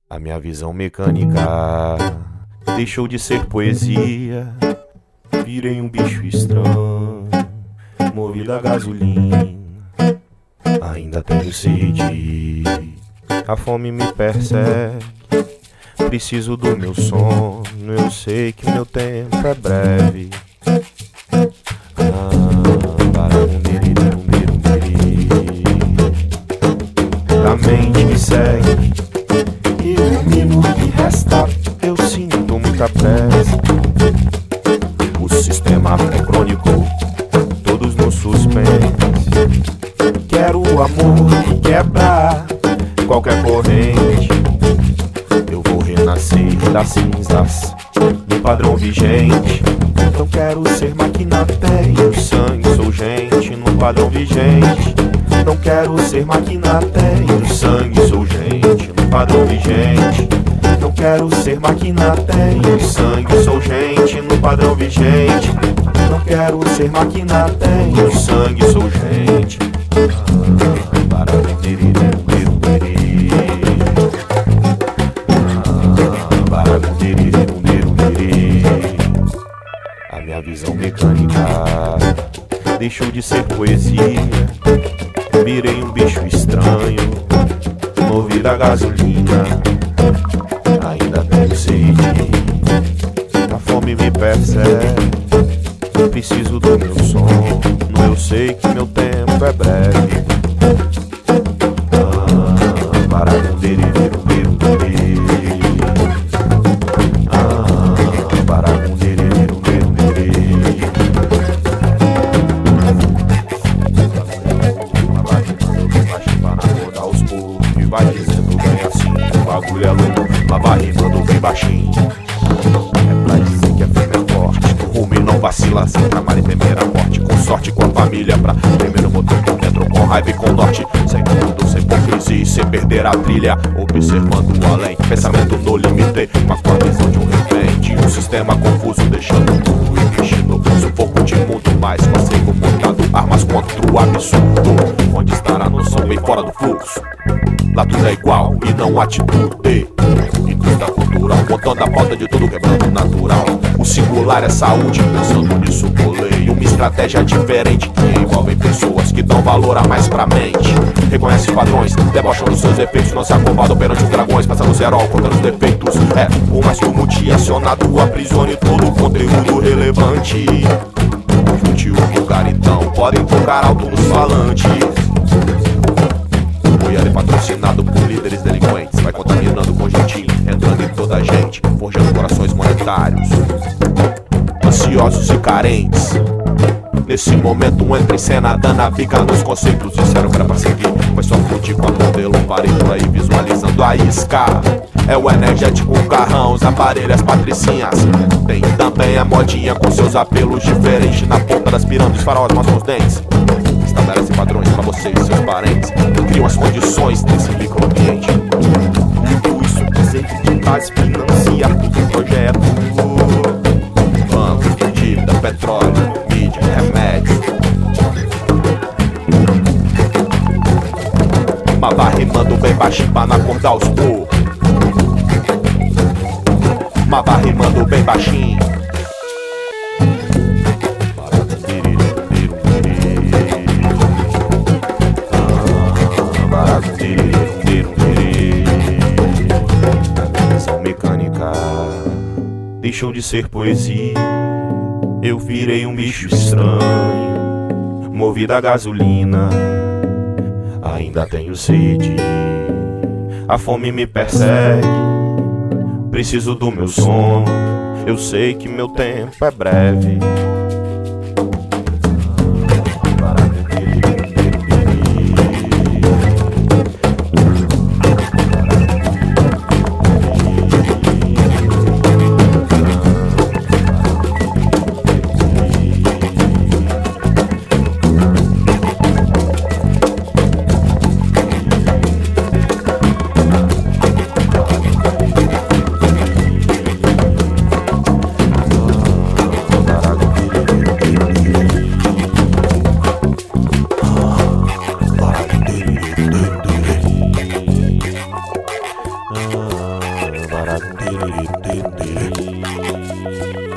A minha visão mecânica deixou de ser poesia. Virei um bicho estranho, movido a gasolina. Ainda tenho sede, a fome me persegue. Preciso do meu sono, eu sei que meu tempo é breve. A mente me segue e o mínimo que resta eu sinto muita pressa. O sistema é crônico, todos no suspense. Quero o amor que quebra qualquer corrente. Eu vou renascer das cinzas no padrão vigente. Não quero ser máquina, tenho sangue, sou gente no padrão vigente. Não quero ser máquina, tenho sangue, sou gente no padrão vigente. Não quero ser máquina, tenho sangue, sou gente no padrão vigente. Não quero ser máquina, tenho sangue, sou gente. A minha visão mecânica deixou de ser poesia. Virei um bicho estranho, movido a gasolina. Ainda tenho sede, a fome me persegue. Preciso do meu sono, eu sei que meu tempo é breve. Vai dizendo bem assim, o bagulho é louco, mas vai rimando bem baixinho. É pra dizer que a fêmea é forte, que o rumo não vacila, sem tramar e temer a morte. Com sorte, com a família, pra tremer o motor por dentro, com raiva e com norte. Sem tudo, sem hipocrisia e sem perder a trilha. Observando o além, pensamento no limite, mas com a visão de um refém, de um sistema confuso, deixando tudo e mexendo. Sufoco de mundo mais, passeio montado, armas contra o absurdo. Onde estará a noção bem fora do fluxo? Lá tudo é igual e não atitude. E tudo da cultura, montando a falta de tudo, quebrando o natural. O singular é saúde, pensando nisso bolei uma estratégia diferente que envolve pessoas que dão valor a mais pra mente. Reconhece padrões, debochando seus efeitos. Não se acovardam perante os dragões, passando o herói, contando os defeitos. É o mais multi-acionado, aprisione todo o conteúdo relevante. Junte o lugar então, podem tocar alto nos falantes. É patrocinado por líderes delinquentes, vai contaminando com jeitinho, entrando em toda a gente, forjando corações monetários, ansiosos e carentes. Nesse momento entra em cena, dando a bica nos conceitos. Disseram que era pra seguir, mas só fute com a modelo. Parei por aí visualizando a isca. É o energético, o carrão, os aparelhos, as patricinhas. Tem também a modinha com seus apelos diferentes. Na ponta das pirâmides, faróis mostram os dentes. Estabelece padrões pra vocês e seus parentes. Criam as condições desse microambiente. Tudo isso com certificados financia o projeto. Bancos, dívida, petróleo, mídia, remédio. Mas vai rimando bem baixinho pra não acordar os povos. Mas vai rimando bem baixinho. Mecânica deixou de ser poesia. Eu virei um bicho estranho, movido a gasolina. Ainda tenho sede, a fome me persegue. Preciso do meu sono, eu sei que meu tempo é breve. tererê, tererê.